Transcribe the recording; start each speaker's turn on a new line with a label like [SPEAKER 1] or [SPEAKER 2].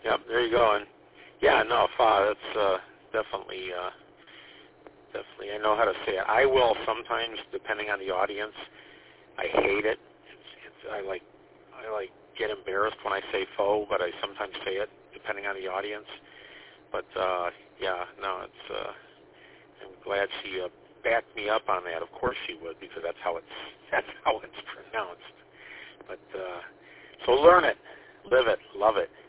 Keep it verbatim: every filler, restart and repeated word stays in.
[SPEAKER 1] Yeah, there you go. And yeah, no, fa, that's uh, definitely, uh, definitely. I know how to say it. I will sometimes, depending on the audience. I hate it. It's, it's, I like, I like get embarrassed when I say faux, but I sometimes say it depending on the audience. But uh, yeah, no, it's. Uh, I'm glad she uh, backed me up on that. Of course she would, because that's how it's that's how it's pronounced. But uh, so learn it, live it, love it.